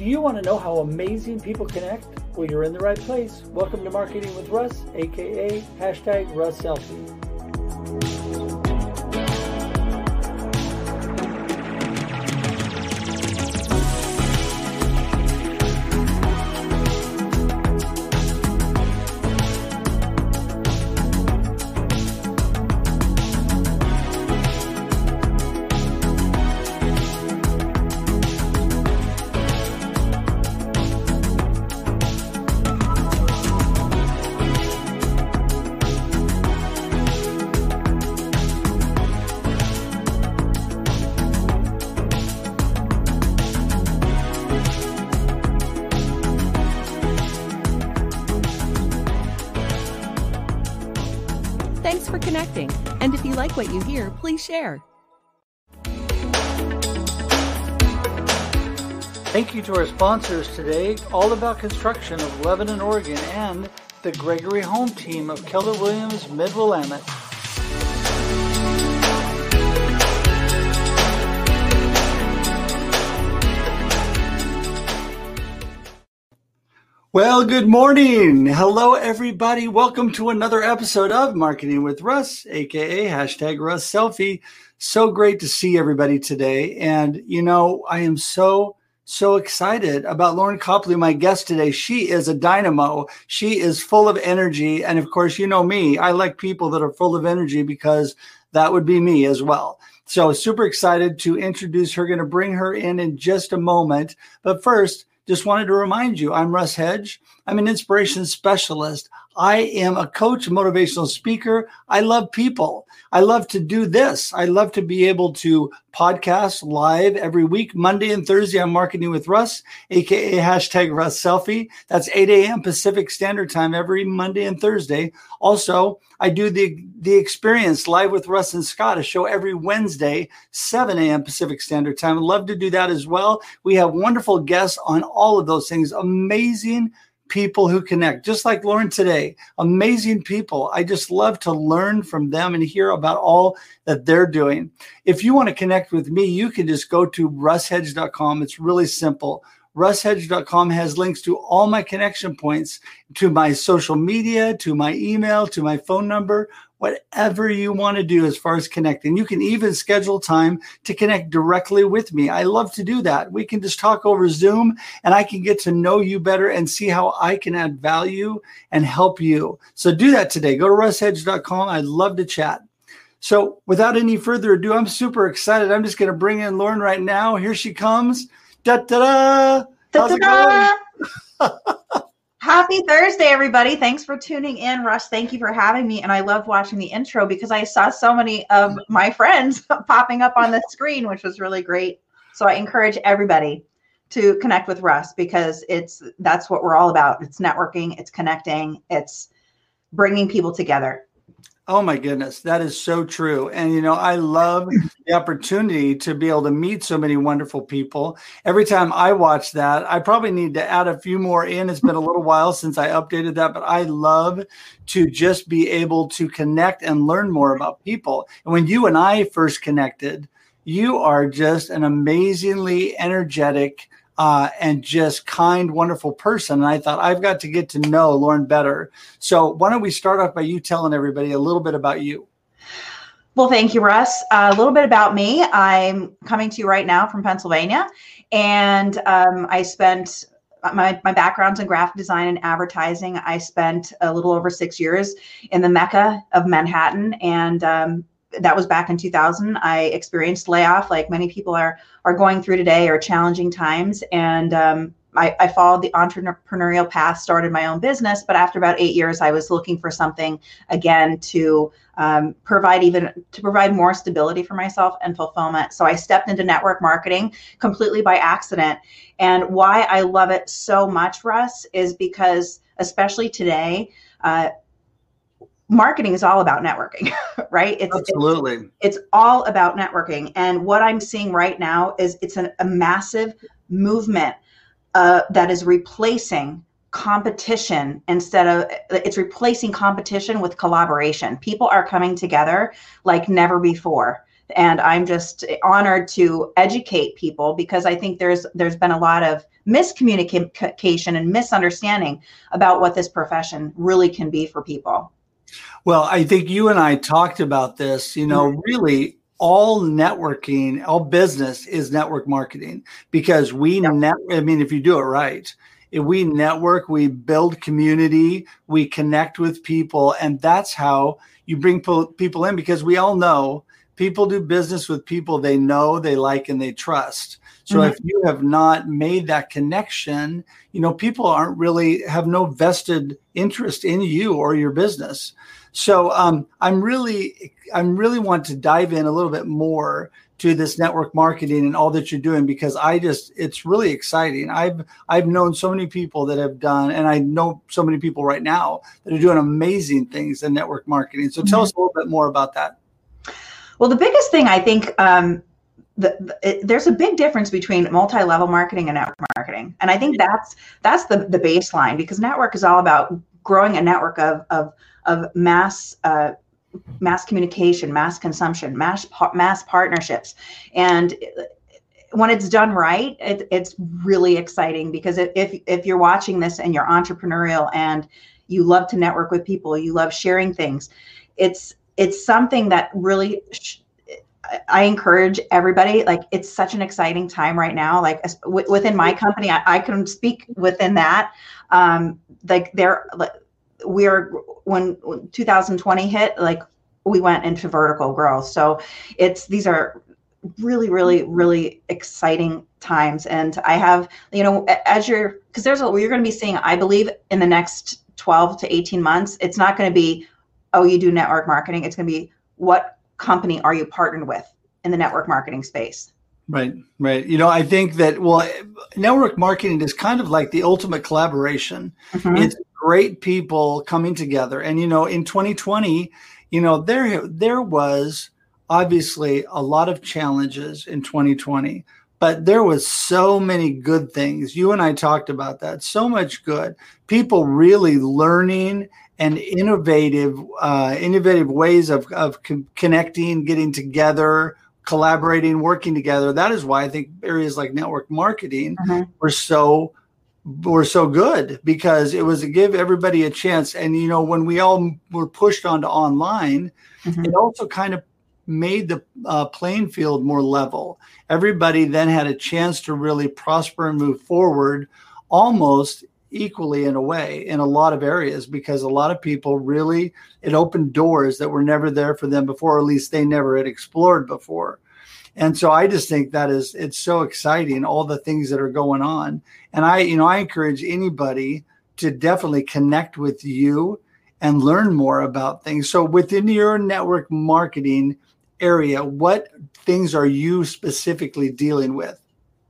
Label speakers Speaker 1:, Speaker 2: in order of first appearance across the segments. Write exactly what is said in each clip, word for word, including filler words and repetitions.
Speaker 1: you want to know how amazing people connect? Well, you're in the right place. Welcome to Marketing with Russ, aka hashtag Russ Selfie.
Speaker 2: Thanks for connecting. And if you like what you hear, please share.
Speaker 1: Thank you to our sponsors today, All About Construction of Lebanon, Oregon, and the Gregory Home Team of Keller Williams, Mid-Willamette. Well, good morning. Hello, everybody. Welcome to another episode of Marketing with Russ, aka hashtag Russ Selfie. So great to see everybody today. And, you know, I am so, so excited about Lauren Copley, my guest today. She is a dynamo. She is full of energy. And of course, you know me, I like people that are full of energy because that would be me as well. So super excited to introduce her. Going to bring her in in just a moment. But first, just wanted to remind you, I'm Russ Hedge. I'm an inspiration specialist. I am a coach, motivational speaker. I love people. I love to do this. I love to be able to podcast live every week, Monday and Thursday on Marketing with Russ, aka hashtag Russ Selfie. That's eight a.m. Pacific Standard Time every Monday and Thursday. Also, I do the, the Experience Live with Russ and Scott, a show every Wednesday, seven a.m. Pacific Standard Time. I'd love to do that as well. We have wonderful guests on all of those things. Amazing people who connect, just like Lauren today. Amazing people. I just love to learn from them and hear about all that they're doing. If you want to connect with me, you can just go to russ hedge dot com. It's really simple. russ hedge dot com has links to all my connection points, to my social media, to my email, to my phone number, whatever you want to do as far as connecting. You can even schedule time to connect directly with me. I love to do that. We can just talk over Zoom and I can get to know you better and see how I can add value and help you. So do that today. Go to russ hedge dot com. I'd love to chat. So without any further ado, I'm super excited. I'm just going to bring in Lauren right now. Here she comes. Da-da-da! How's it going?
Speaker 3: Happy Thursday, everybody. Thanks for tuning in. Russ, thank you for having me. And I loved watching the intro because I saw so many of my friends popping up on the screen, which was really great. So I encourage everybody to connect with Russ because it's that's what we're all about. It's networking, it's connecting, it's bringing people together.
Speaker 1: Oh my goodness, that is so true. And, you know, I love the opportunity to be able to meet so many wonderful people. Every time I watch that, I probably need to add a few more in. It's been a little while since I updated that, but I love to just be able to connect and learn more about people. And when you and I first connected, you are just an amazingly energetic Uh, and just kind, wonderful person. And I thought, I've got to get to know Lauren better. So why don't we start off by you telling everybody a little bit about you?
Speaker 3: Well, thank you, Russ. Uh, a little bit about me. I'm coming to you right now from Pennsylvania. And um, I spent, my, my background's in graphic design and advertising. I spent a little over six years in the Mecca of Manhattan. And um, that was back in two thousand. I experienced layoff like many people are are going through today, or challenging times. And um, I, I followed the entrepreneurial path, started my own business. But after about eight years, I was looking for something again to um, provide even to provide more stability for myself and fulfillment. So I stepped into network marketing completely by accident. And why I love it so much, Russ, is because especially today, uh, marketing is all about networking, right? It's,
Speaker 1: Absolutely.
Speaker 3: It's, it's all about networking. And what I'm seeing right now is it's an, a massive movement uh, that is replacing competition instead of, it's replacing competition with collaboration. People are coming together like never before. And I'm just honored to educate people because I think there's there's been a lot of miscommunication and misunderstanding about what this profession really can be for people.
Speaker 1: Well, I think you and I talked about this, you know, mm-hmm. really all networking, all business is network marketing, because we, yep. net, I mean, if you do it right, if we network, we build community, we connect with people, and that's how you bring people in, because we all know people do business with people they know, they like, and they trust. So mm-hmm. if you have not made that connection, you know, people aren't really, have no vested interest in you or your business. So um, I'm really, I'm really want to dive in a little bit more to this network marketing and all that you're doing, because I just, it's really exciting. I've, I've known so many people that have done, and I know so many people right now that are doing amazing things in network marketing. So tell mm-hmm. us a little bit more about that.
Speaker 3: Well, the biggest thing I think, um, the, the, it, there's a big difference between multi-level marketing and network marketing. And I think that's, that's the, the baseline, because network is all about growing a network of, of, of mass, uh, mass communication, mass consumption, mass, mass partnerships. And when it's done right, it, it's really exciting, because if, if you're watching this and you're entrepreneurial and you love to network with people, you love sharing things, it's, it's something that really sh- I encourage everybody. Like, it's such an exciting time right now. Like w- within my company, I, I can speak within that. Um, like there, like, we're when, when two thousand twenty hit, like we went into vertical growth. So it's, these are really, really, really exciting times. And I have, you know, as you're, because there's a, you're going to be seeing, I believe in the next twelve to eighteen months, it's not going to be, oh, you do network marketing. It's going to be, what company are you partnered with in the network marketing space?
Speaker 1: Right, right. You know, I think that, well, network marketing is kind of like the ultimate collaboration. Mm-hmm. It's great people coming together. And, you know, in twenty twenty, you know, there, there was obviously a lot of challenges in twenty twenty, but there was so many good things. You and I talked about that. So much good. People really learning and innovative, uh, innovative ways of, of con- connecting, getting together, collaborating, working together. That is why I think areas like network marketing mm-hmm. were so were so good, because it was to give everybody a chance. And, you know, when we all were pushed onto online, mm-hmm. it also kind of made the uh, playing field more level. Everybody then had a chance to really prosper and move forward almost equally in a way in a lot of areas, because a lot of people really, it opened doors that were never there for them before, or at least they never had explored before. And so I just think that is, it's so exciting, all the things that are going on. And I, you know, I encourage anybody to definitely connect with you and learn more about things. So within your network marketing area, what things are you specifically dealing with?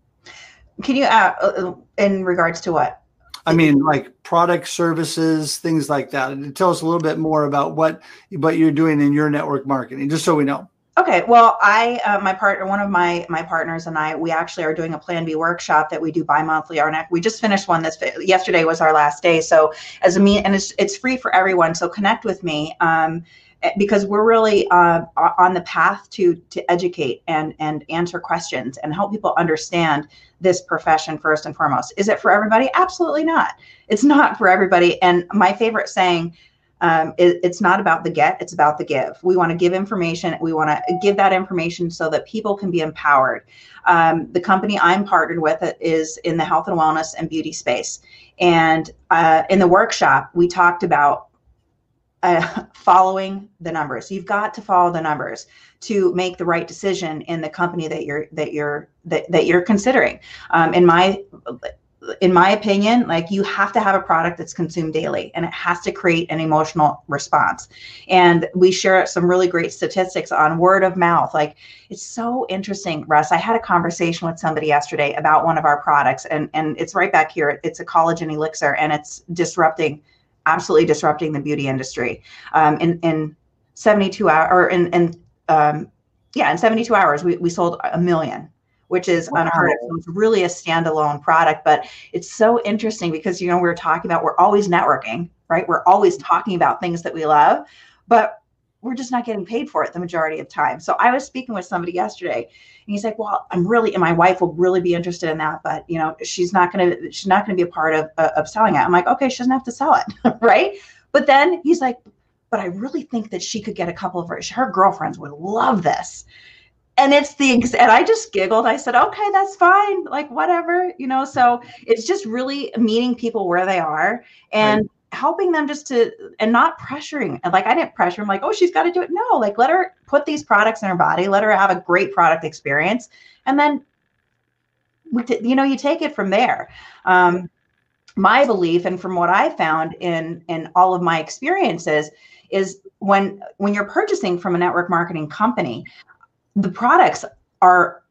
Speaker 3: Can you, uh, in regards to what?
Speaker 1: I mean, like product, services, things like that. And tell us a little bit more about what, what you're doing in your network marketing, just so we know.
Speaker 3: Okay. Well, I, uh, my partner, one of my, my partners and I, we actually are doing a Plan B workshop that we do bi-monthly. Our next, we just finished one. This yesterday was our last day. So as a me, and it's, it's free for everyone. So connect with me. Um, because we're really uh, on the path to to educate and and answer questions and help people understand this profession first and foremost. Is it for everybody? Absolutely not. It's not for everybody. And my favorite saying, um, is, it's not about the get, it's about the give. We want to give information. We want to give that information so that people can be empowered. Um, the company I'm partnered with is in the health and wellness and beauty space. And uh, in the workshop, we talked about Uh, following the numbers. You've got to follow the numbers to make the right decision in the company that you're that you're that, that you're considering. Um, in my in my opinion, like, you have to have a product that's consumed daily, and it has to create an emotional response. And we share some really great statistics on word of mouth. Like, it's so interesting, Russ. I had a conversation with somebody yesterday about one of our products, and and it's right back here. It's a collagen elixir, and it's disrupting. absolutely disrupting the beauty industry. Um, in, in seventy-two hours, or in, in um, yeah, in seventy-two hours, we, we sold a million, which is wow. unheard of. So it's really a standalone product, but it's so interesting because, you know, we we're talking about, we're always networking, right? We're always talking about things that we love, but we're just not getting paid for it the majority of time. So I was speaking with somebody yesterday, and he's like, well, I'm really, and my wife will really be interested in that, but you know, she's not going to, she's not going to be a part of, uh, of selling it. I'm like, okay, she doesn't have to sell it. Right. But then he's like, but I really think that she could get a couple of her, her girlfriends would love this. And it's the, and I just giggled. I said, okay, that's fine. Like, whatever, you know, so it's just really meeting people where they are and right. helping them just to, and not pressuring. And like, I didn't pressure him like, oh, she's got to do it. No, like, let her put these products in her body, let her have a great product experience. And then, we t- you know, you take it from there. Um, my belief, and from what I found in, in all of my experiences, is when, when you're purchasing from a network marketing company, the products are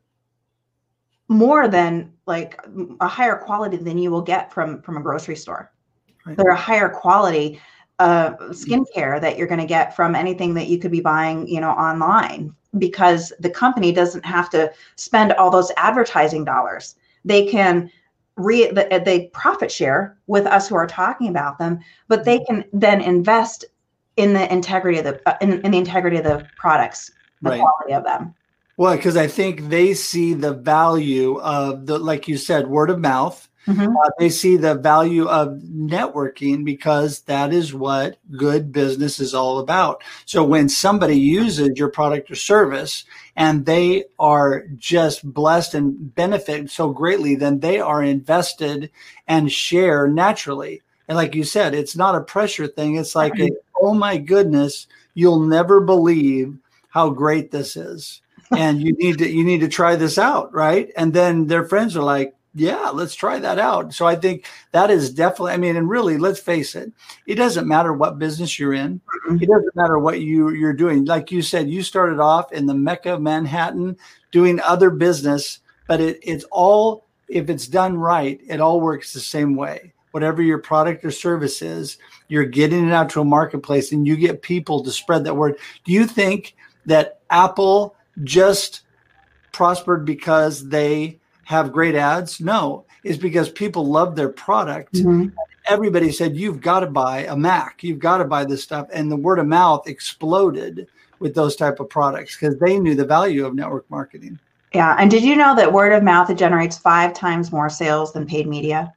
Speaker 3: more than like a higher quality than you will get from, from a grocery store. Right. They're a higher quality uh, skincare that you're going to get from anything that you could be buying, you know, online, because the company doesn't have to spend all those advertising dollars. They can re they profit share with us who are talking about them, but they can then invest in the integrity of the uh, in, in the integrity of the products. The right. quality of them.
Speaker 1: Well, because I think they see the value of the, like you said, word of mouth. Mm-hmm. Uh, they see the value of networking, because that is what good business is all about. So when somebody uses your product or service and they are just blessed and benefit so greatly, then they are invested and share naturally. And like you said, it's not a pressure thing. It's like, a, oh my goodness, you'll never believe how great this is. And you need to, you need to try this out. Right. And then their friends are like, yeah, let's try that out. So I think that is definitely, I mean, and really, let's face it, it doesn't matter what business you're in. It doesn't matter what you, you're doing. Like you said, you started off in the Mecca of Manhattan doing other business, but it, it's all, if it's done right, it all works the same way. Whatever your product or service is, you're getting it out to a marketplace and you get people to spread that word. Do you think that Apple just prospered because they have great ads? No, it's because people love their product. Mm-hmm. Everybody said, you've got to buy a Mac. You've got to buy this stuff. And the word of mouth exploded with those type of products because they knew the value of network marketing.
Speaker 3: Yeah. And did you know that word of mouth, it generates five times more sales than paid media?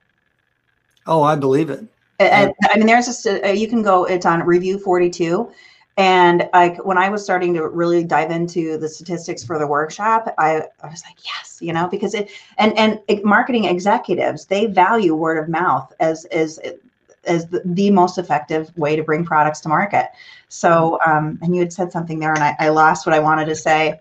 Speaker 1: Oh, I believe it.
Speaker 3: I, I mean, there's a, you can go, it's on Review forty-two. And like when I was starting to really dive into the statistics for the workshop, I, I was like, yes, you know, because it, and, and marketing executives, they value word of mouth as, as, as the, the most effective way to bring products to market. So, um, and you had said something there and I, I lost what I wanted to say.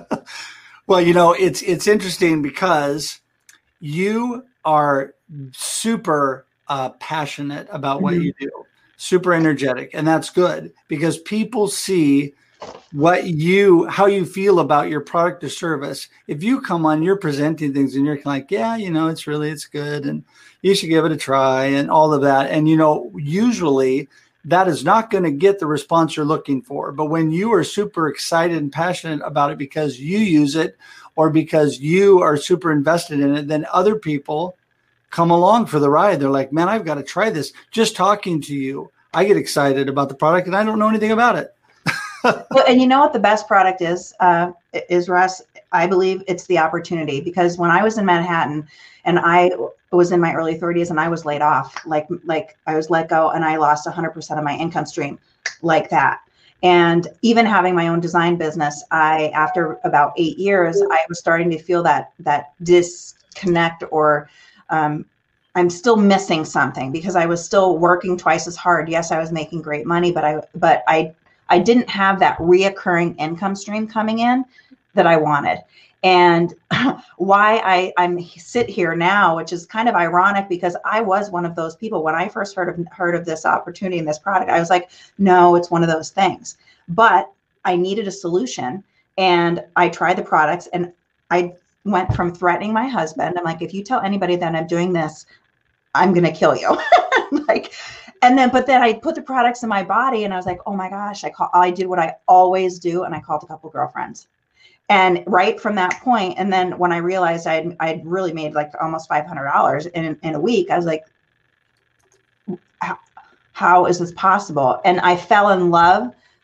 Speaker 1: Well, you know, it's, it's interesting because you are super uh, passionate about what mm-hmm. you do. Super energetic. And that's good because people see what you, how you feel about your product or service. If you come on, you're presenting things and you're like, yeah, you know, it's really, it's good. And you should give it a try and all of that. And, you know, usually that is not going to get the response you're looking for. But when you are super excited and passionate about it because you use it or because you are super invested in it, then other people come along for the ride. They're like, man, I've got to try this. Just talking to you, I get excited about the product and I don't know anything about it.
Speaker 3: Well, and you know what the best product is, uh, is Russ? I believe it's the opportunity, because when I was in Manhattan and I was in my early thirties and I was laid off, like, like I was let go and I lost one hundred percent of my income stream like that. And even having my own design business, I, after about eight years, I was starting to feel that, that disconnect or, Um, I'm still missing something because I was still working twice as hard. Yes, I was making great money, but I, but I, I didn't have that reoccurring income stream coming in that I wanted. And why I, I'm sit here now, which is kind of ironic because I was one of those people when I first heard of, heard of this opportunity and this product, I was like, no, it's one of those things, but I needed a solution and I tried the products and I went from threatening my husband. I'm like, if you tell anybody that I'm doing this, I'm going to kill you. Like, and then, but then I put the products in my body and I was like, oh my gosh, I call, I did what I always do. And I called a couple girlfriends. And right from that point, and then when I realized I'd, I'd really made like almost five hundred dollars in, in a week, I was like, how, how is this possible? And I fell in love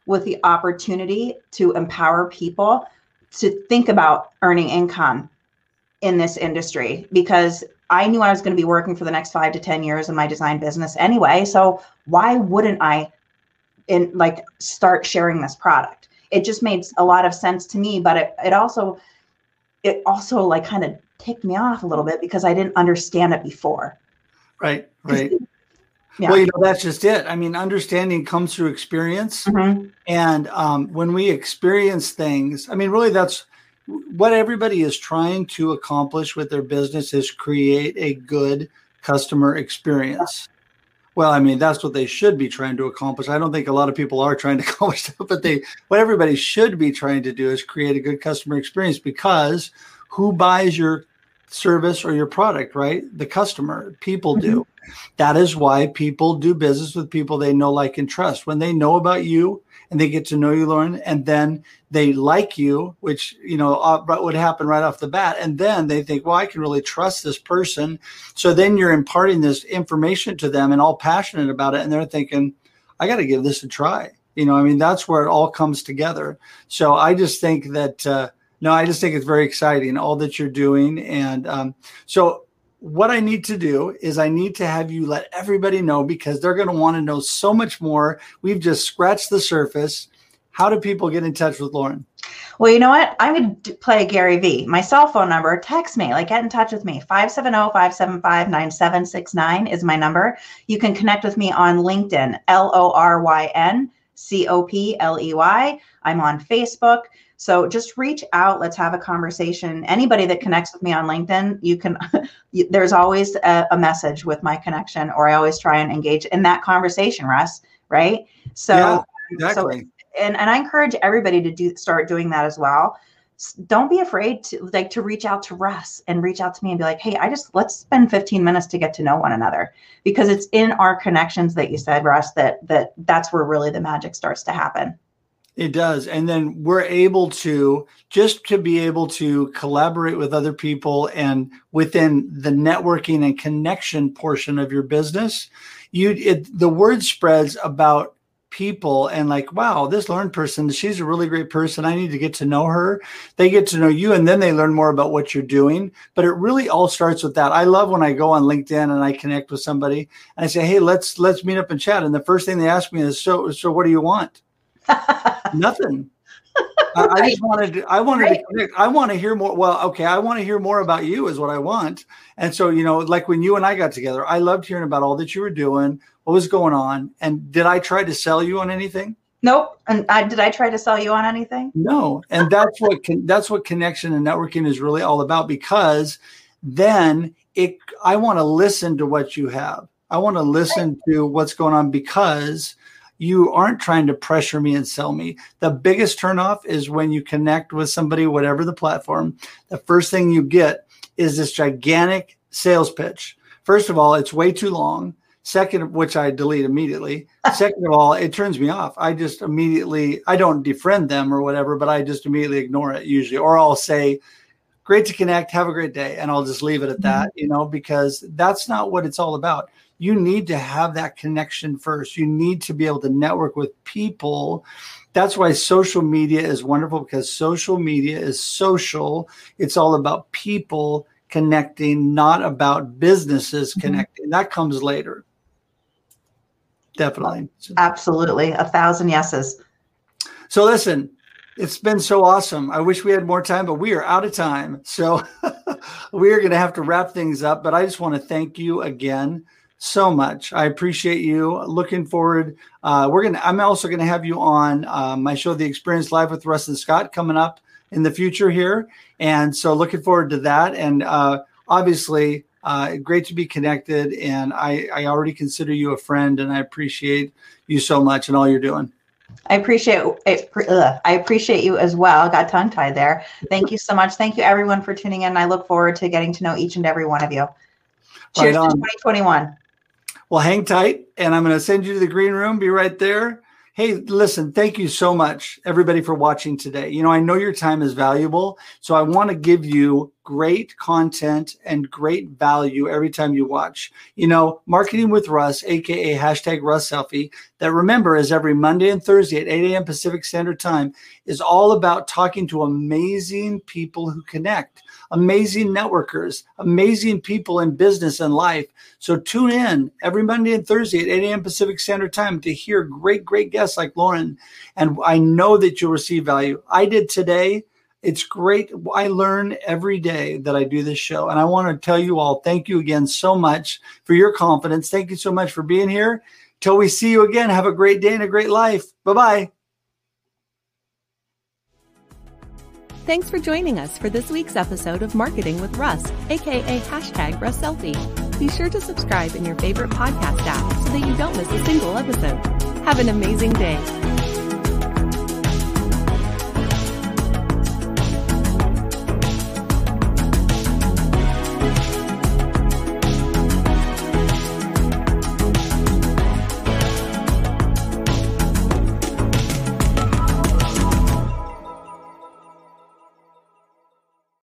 Speaker 3: with the opportunity to empower people to think about earning income in this industry, because I knew I was going to be working for the next five to ten years in my design business anyway. So why wouldn't I in like start sharing this product? It just made a lot of sense to me, but it, it also, it also like kind of ticked me off a little bit because I didn't understand it before.
Speaker 1: Right. Right.
Speaker 3: Yeah.
Speaker 1: Well, you know, that's just it. I mean, understanding comes through experience.
Speaker 3: Mm-hmm.
Speaker 1: And um, when we experience things, I mean, really, that's what everybody is trying to accomplish with their business, is create a good customer experience. Well, I mean, that's what they should be trying to accomplish. I don't think a lot of people are trying to accomplish that, but they, what everybody should be trying to do is create a good customer experience, because who buys your service or your product, right? The customer. People do. Mm-hmm. That is why people do business with people they know, like, and trust. When they know about you and they get to know you, Lauren, and then they like you, which, you know, uh, would happen right off the bat. And then they think, well, I can really trust this person. So then you're imparting this information to them and all passionate about it. And they're thinking, I got to give this a try. You know, I mean, that's where it all comes together. So I just think that, uh, no, I just think it's very exciting, all that you're doing. And um, so what I need to do is I need to have you let everybody know, because they're going to want to know so much more. We've just scratched the surface. How do people get in touch with Lauren?
Speaker 3: Well, you know what? I would play Gary V. My cell phone number, text me, like get in touch with me. five seven zero, five seven five, nine seven six nine is my number. You can connect with me on LinkedIn, L O R Y N C O P L E Y. I'm on Facebook. So just reach out. Let's have a conversation. Anybody that connects with me on LinkedIn, you can, there's always a, a message with my connection, or I always try and engage in that conversation, Russ, right? So,
Speaker 1: yeah, exactly.
Speaker 3: so and, and I encourage everybody to do, start doing that as well. Don't be afraid to like to reach out to Russ and reach out to me and be like, hey, I just, let's spend fifteen minutes to get to know one another, because it's in our connections that you said, Russ, that, that that's where really the magic starts to happen.
Speaker 1: It does. And then we're able to, just to be able to collaborate with other people, and within the networking and connection portion of your business, you it, the word spreads about people, and like, wow, this Lauren person, she's a really great person. I need to get to know her. They get to know you, and then they learn more about what you're doing. But it really all starts with that. I love when I go on LinkedIn and I connect with somebody and I say, hey, let's let's meet up and chat. And the first thing they ask me is, so so what do you want? Nothing. I, I just wanted to, I wanted right. to connect. I want to hear more. Well, okay. I want to hear more about you is what I want. And so, you know, like when you and I got together, I loved hearing about all that you were doing, what was going on. And did I try to sell you on anything?
Speaker 3: Nope. And I, did I try to sell you on anything?
Speaker 1: No. And that's what, can, that's what connection and networking is really all about, because then it, I want to listen to what you have. I want to listen to what's going on, because you aren't trying to pressure me and sell me. The biggest turnoff is when you connect with somebody, whatever the platform, the first thing you get is this gigantic sales pitch. First of all, it's way too long. Second, which I delete immediately. Second of all, it turns me off. I just immediately, I don't defriend them or whatever, but I just immediately ignore it usually. Or I'll say, great to connect, have a great day. And I'll just leave it at that, you know, because that's not what it's all about. You need to have that connection first. You need to be able to network with people. That's why social media is wonderful, because social media is social. It's all about people connecting, not about businesses mm-hmm. connecting. That comes later. Definitely.
Speaker 3: Absolutely. A thousand yeses.
Speaker 1: So listen, it's been so awesome. I wish we had more time, but we are out of time. So we are going to have to wrap things up, but I just want to thank you again so much. I appreciate you. Looking forward. Uh, we're going to, I'm also going to have you on uh, my show, The Experience Live with Russ and Scott, coming up in the future here. And so looking forward to that. And uh, obviously uh, great to be connected. And I, I already consider you a friend, and I appreciate you so much and all you're doing.
Speaker 3: I appreciate it. Ugh, I appreciate you as well. Got tongue tied there. Thank you so much. Thank you everyone for tuning in. I look forward to getting to know each and every one of you. Cheers right to twenty twenty-one.
Speaker 1: Well, hang tight, and I'm going to send you to the green room. Be right there. Hey, listen, thank you so much, everybody, for watching today. You know, I know your time is valuable, so I want to give you great content and great value every time you watch. You know, Marketing with Russ, aka hashtag Russ Selfie, that remember is every Monday and Thursday at eight a.m. Pacific Standard Time, is all about talking to amazing people who connect, amazing networkers, amazing people in business and life. So tune in every Monday and Thursday at eight a.m. Pacific Standard Time to hear great, great guests like Lauren. And I know that you'll receive value. I did today. It's great. I learn every day that I do this show. And I want to tell you all, thank you again so much for your confidence. Thank you so much for being here. Till we see you again, have a great day and a great life. Bye-bye.
Speaker 2: Thanks for joining us for this week's episode of Marketing with Russ, aka hashtag Russ Selfie. Be sure to subscribe in your favorite podcast app so that you don't miss a single episode. Have an amazing day.